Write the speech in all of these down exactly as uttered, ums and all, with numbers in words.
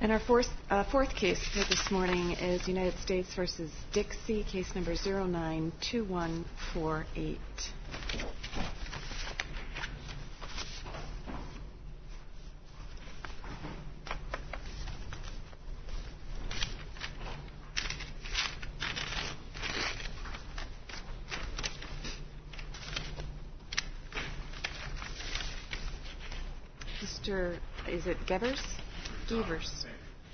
And our fourth, uh, fourth case for this morning is United States v. Dixie, case number zero nine two one four eight. Mister, is it Gevers? Gevers.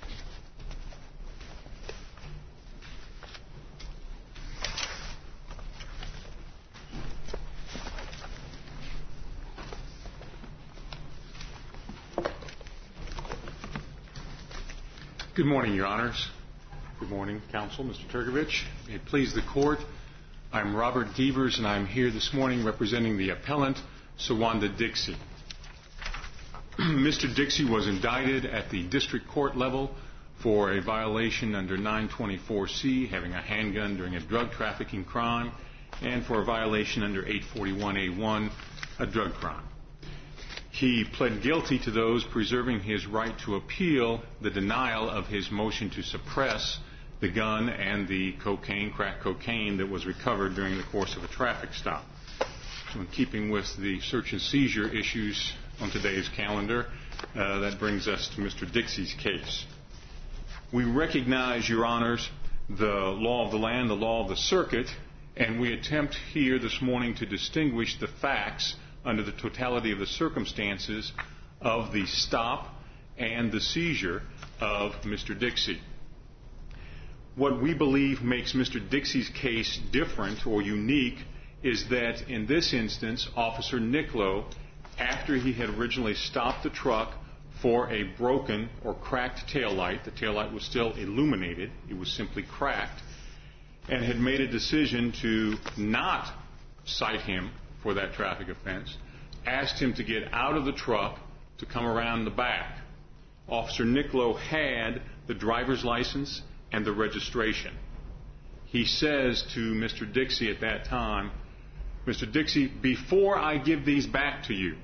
Good morning, Your Honors. Good morning, Counsel, Mister Turgovich. May it please the Court, I'm Robert Gevers, and I'm here this morning representing the appellant, Sawanda Dixie. Mister Dixie was indicted at the district court level for a violation under nine twenty-four C, having a handgun during a drug trafficking crime, and for a violation under eight forty-one A one, a drug crime. He pled guilty to those, preserving his right to appeal the denial of his motion to suppress the gun and the cocaine, crack cocaine, that was recovered during the course of a traffic stop. So in keeping with the search and seizure issues on today's calendar, uh, that brings us to Mister Dixie's case. We recognize, Your Honors, the law of the land, the law of the circuit, and we attempt here this morning to distinguish the facts under the totality of the circumstances of the stop and the seizure of Mister Dixie. What we believe makes Mister Dixie's case different or unique is that in this instance, Officer Nicklow, after he had originally stopped the truck for a broken or cracked taillight, the taillight was still illuminated, it was simply cracked, and had made a decision to not cite him for that traffic offense, asked him to get out of the truck to come around the back. Officer Nicklow had the driver's license and the registration. He says to Mister Dixie at that time, Mister Dixie, before I give these back to you,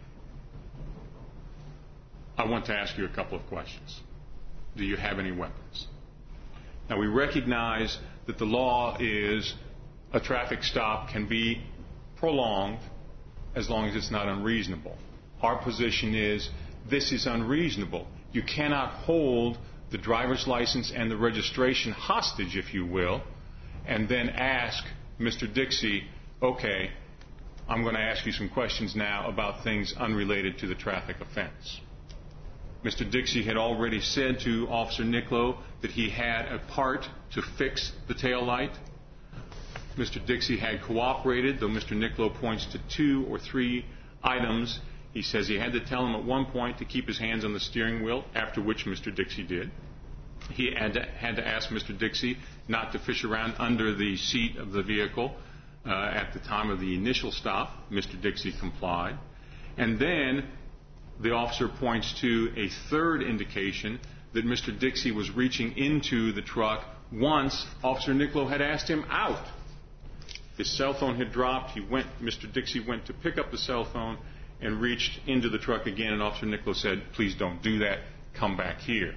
I want to ask you a couple of questions. Do you have any weapons? Now, we recognize that the law is a traffic stop can be prolonged as long as it's not unreasonable. Our position is this is unreasonable. You cannot hold the driver's license and the registration hostage, if you will, and then ask Mister Dixie, okay, I'm going to ask you some questions now about things unrelated to the traffic offense. Mister Dixie had already said to Officer Nicklow that he had a part to fix the tail light. Mister Dixie had cooperated, though Mister Nicklow points to two or three items. He says he had to tell him at one point to keep his hands on the steering wheel, after which Mister Dixie did. He had to, had to ask Mister Dixie not to fish around under the seat of the vehicle uh, at the time of the initial stop. Mister Dixie complied. And then the officer points to a third indication that Mister Dixie was reaching into the truck once Officer Nicklow had asked him out. His cell phone had dropped. He went, Mister Dixie went to pick up the cell phone and reached into the truck again, and Officer Nicklow said, please don't do that. Come back here.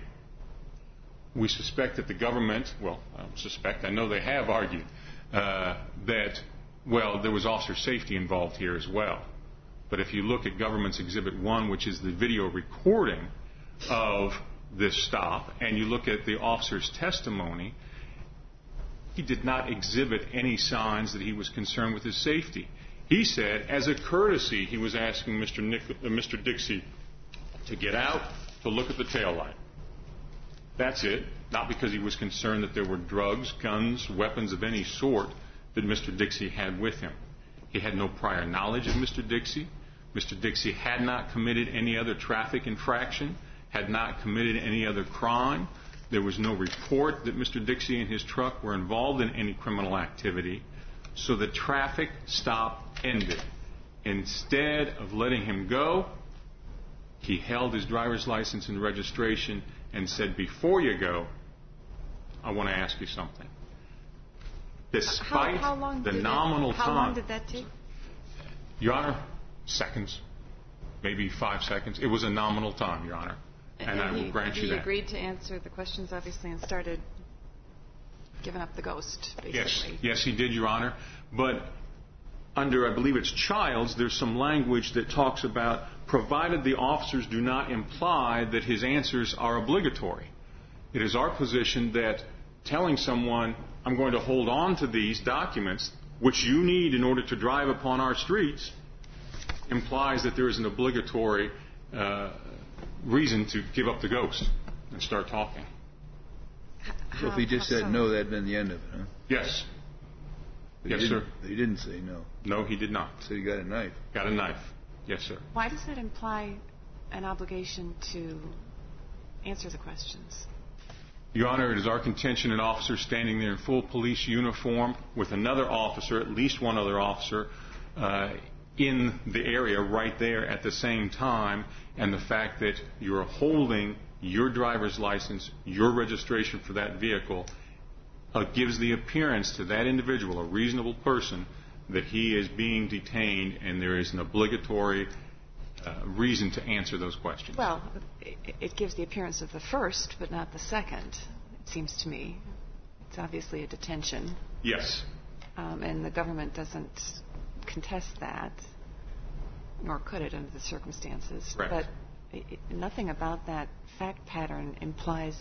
We suspect that the government, well, I don't suspect, I know they have argued, uh, that, well, there was officer safety involved here as well. But if you look at Government's Exhibit one, which is the video recording of this stop, and you look at the officer's testimony, he did not exhibit any signs that he was concerned with his safety. He said, as a courtesy, he was asking Mister Nick, uh, Mister Dixie to get out, to look at the taillight. That's it. Not because he was concerned that there were drugs, guns, weapons of any sort that Mister Dixie had with him. He had no prior knowledge of Mister Dixie. Mister Dixie had not committed any other traffic infraction, had not committed any other crime. There was no report that Mister Dixie and his truck were involved in any criminal activity. So the traffic stop ended. Instead of letting him go, he held his driver's license and registration and said, before you go, I want to ask you something. Despite how, how long the did nominal it, how time. How long did that take? Your Honor, seconds, maybe five seconds. It was a nominal time, Your Honor. and, and I will he, grant you he that. He agreed to answer the questions, obviously, and started giving up the ghost, basically. Yes, yes, he did, Your Honor. But under, I believe it's Childs, there's some language that talks about, provided the officers do not imply that his answers are obligatory. It is our position that telling someone, I'm going to hold on to these documents, which you need in order to drive upon our streets, implies that there is an obligatory uh, reason to give up the ghost and start talking. So if he just said so? no, that'd been the end of it, huh? Yes. But Yes, he sir. He didn't say no. No, he did not. So he got a knife. Got a knife. Yes, sir. Why does that imply an obligation to answer the questions? Your Honor, it is our contention an officer standing there in full police uniform with another officer, at least one other officer, uh, in the area right there at the same time, and the fact that you're holding your driver's license, your registration for that vehicle, uh, gives the appearance to that individual, a reasonable person, that he is being detained and there is an obligatory uh, reason to answer those questions. Well, it, it gives the appearance of the first, but not the second, it seems to me. It's obviously a detention. Yes. Um, and the government doesn't contest that, nor could it under the circumstances. Correct. But it, it, nothing about that fact pattern implies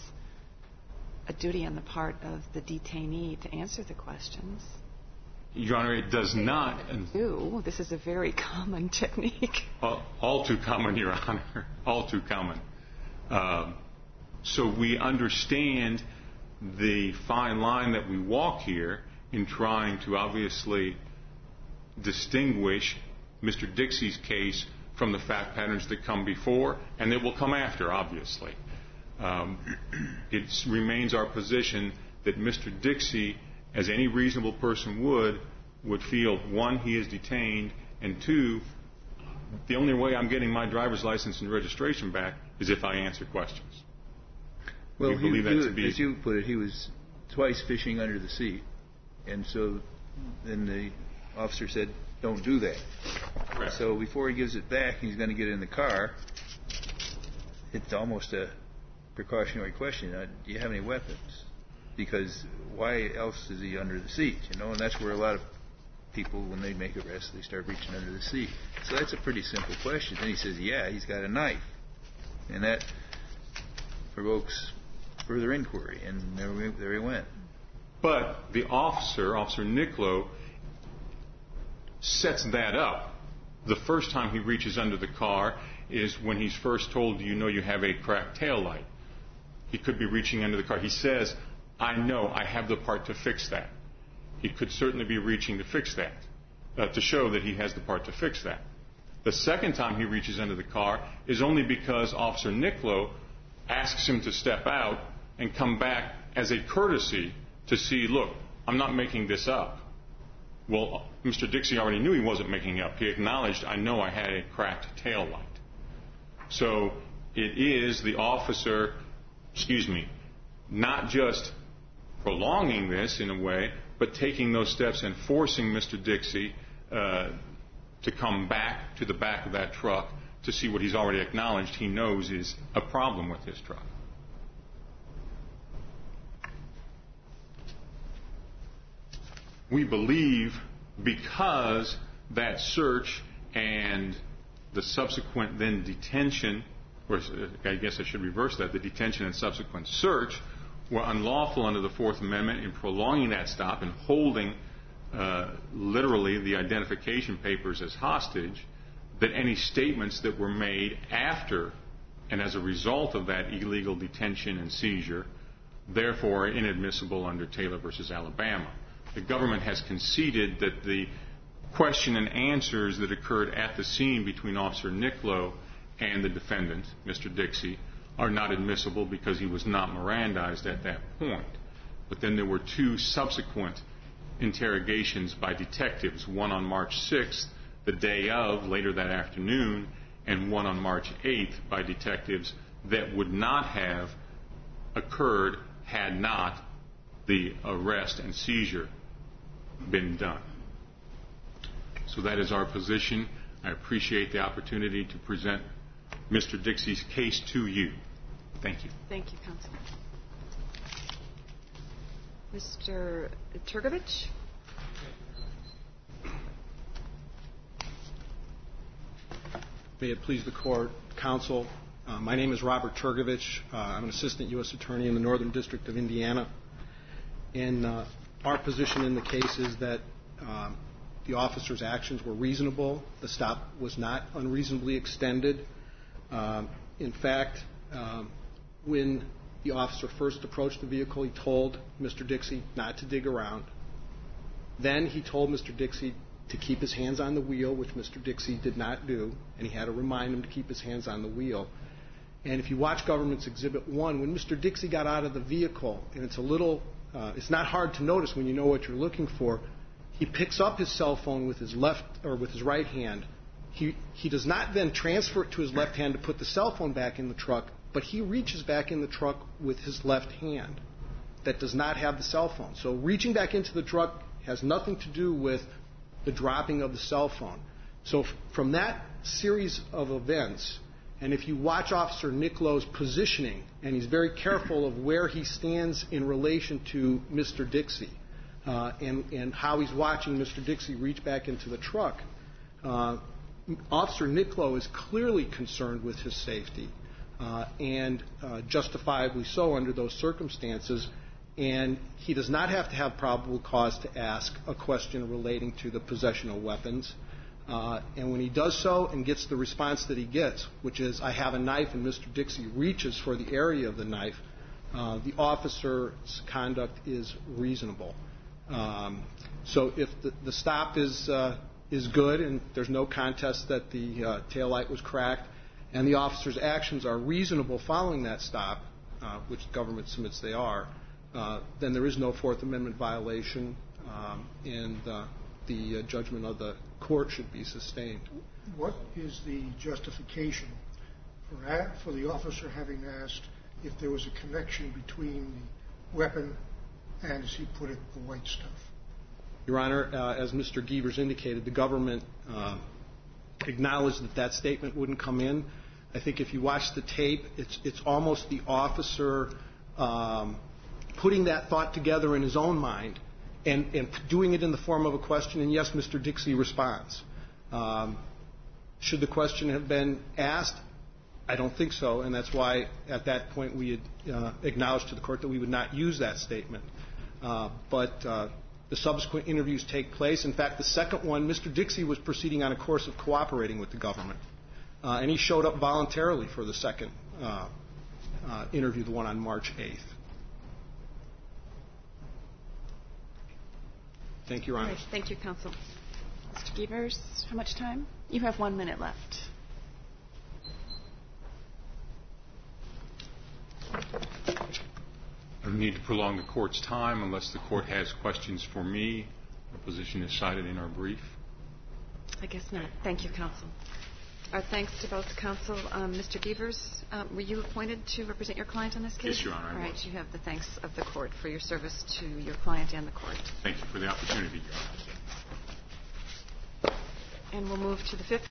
a duty on the part of the detainee to answer the questions. Your Honor, it does not. Ooh, this is a very common technique. All, all too common, Your Honor. All too common. Um, so we understand the fine line that we walk here in trying to obviously distinguish Mister Dixie's case from the fact patterns that come before and that will come after, obviously. Um, it remains our position that Mister Dixie, as any reasonable person would, would feel, one, he is detained, and two, the only way I'm getting my driver's license and registration back is if I answer questions. Well, we he, believe that he, to be, as you put it, he was twice fishing under the seat, and so then the officer said, don't do that. Correct. So before he gives it back, he's going to get in the car. It's almost a precautionary question. Uh, do you have any weapons? Because why else is he under the seat? You know, and that's where a lot of people, when they make arrests, they start reaching under the seat. So that's a pretty simple question. Then he says, yeah, he's got a knife. And that provokes further inquiry, and there, we, there he went. But the officer, Officer Nicklow, sets that up. The first time he reaches under the car is when he's first told, do you know you have a cracked tail light? He could be reaching under the car. He says, I know, I have the part to fix that. He could certainly be reaching to fix that, uh, to show that he has the part to fix that. The second time he reaches under the car is only because Officer Nicklow asks him to step out and come back as a courtesy to see, look, I'm not making this up. Well, Mister Dixie already knew he wasn't making it up. He acknowledged, I know I had a cracked tail light. So it is the officer, excuse me, not just prolonging this in a way, but taking those steps and forcing Mister Dixie uh, to come back to the back of that truck to see what he's already acknowledged he knows is a problem with his truck. We believe because that search and the subsequent then detention, or I guess I should reverse that, the detention and subsequent search were unlawful under the Fourth Amendment in prolonging that stop and holding uh, literally the identification papers as hostage, that any statements that were made after and as a result of that illegal detention and seizure therefore are inadmissible under Taylor versus Alabama. The government has conceded that the question and answers that occurred at the scene between Officer Nicklow and the defendant, Mister Dixie, are not admissible because he was not Mirandized at that point. But then there were two subsequent interrogations by detectives, one on March sixth, the day of, later that afternoon, and one on March eighth by detectives that would not have occurred had not the arrest and seizure been done. So that is our position. I appreciate the opportunity to present Mister Dixie's case to you. Thank you. Thank you, counsel. Mister Turgovich? May it please the Court, Counsel. Uh, my name is Robert Turgovich. Uh, I'm an Assistant U S Attorney in the Northern District of Indiana. And uh, our position in the case is that um, the officer's actions were reasonable. The stop was not unreasonably extended. Um, in fact, um, when the officer first approached the vehicle, he told Mister Dixie not to dig around. Then he told Mister Dixie to keep his hands on the wheel, which Mister Dixie did not do, and he had to remind him to keep his hands on the wheel. And if you watch Government's Exhibit one, when Mister Dixie got out of the vehicle, and it's a little, uh, it's not hard to notice when you know what you're looking for, he picks up his cell phone with his left, or with his right hand. He, he does not then transfer it to his left hand to put the cell phone back in the truck, but he reaches back in the truck with his left hand that does not have the cell phone. So reaching back into the truck has nothing to do with the dropping of the cell phone. So f- from that series of events, and if you watch Officer Nicklow's positioning, and he's very careful of where he stands in relation to Mister Dixie, uh, and, and how he's watching Mister Dixie reach back into the truck, uh, Officer Nicklow is clearly concerned with his safety, uh, and uh, justifiably so under those circumstances. And he does not have to have probable cause to ask a question relating to the possession of weapons. Uh, and when he does so and gets the response that he gets, which is, I have a knife, and Mister Dixie reaches for the area of the knife, uh, the officer's conduct is reasonable. Um, so if the, the stop is, uh, is good, and there's no contest that the uh, taillight was cracked, and the officer's actions are reasonable following that stop, uh, which the government submits they are, Uh, then there is no Fourth Amendment violation, um, and uh, the uh, judgment of the court should be sustained. What is the justification for, a- for the officer having asked if there was a connection between the weapon and, as he put it, the white stuff? Your Honor, uh, as Mister Gievers indicated, the government uh, acknowledged that that statement wouldn't come in. I think if you watch the tape, it's, it's almost the officer um, putting that thought together in his own mind and, and doing it in the form of a question, and yes, Mister Dixie responds. Um, should the question have been asked? I don't think so, and that's why at that point we had uh, acknowledged to the court that we would not use that statement. Uh, but uh, the subsequent interviews take place. In fact, the second one, Mister Dixie was proceeding on a course of cooperating with the government, uh, and he showed up voluntarily for the second uh, uh, interview, the one on March eighth. Thank you, Your Honor. Right. Thank you, counsel. Mister Gievers, how much time? You have one minute left. I don't need to prolong the court's time unless the court has questions for me. Our position is cited in our brief. I guess not. Thank you, counsel. Our thanks to both counsel. Um, Mister Gievers, um, were you appointed to represent your client on this case? Yes, Your Honor, I All right. was. You have the thanks of the court for your service to your client and the court. Thank you for the opportunity, Your Honor. And we'll move to the fifth.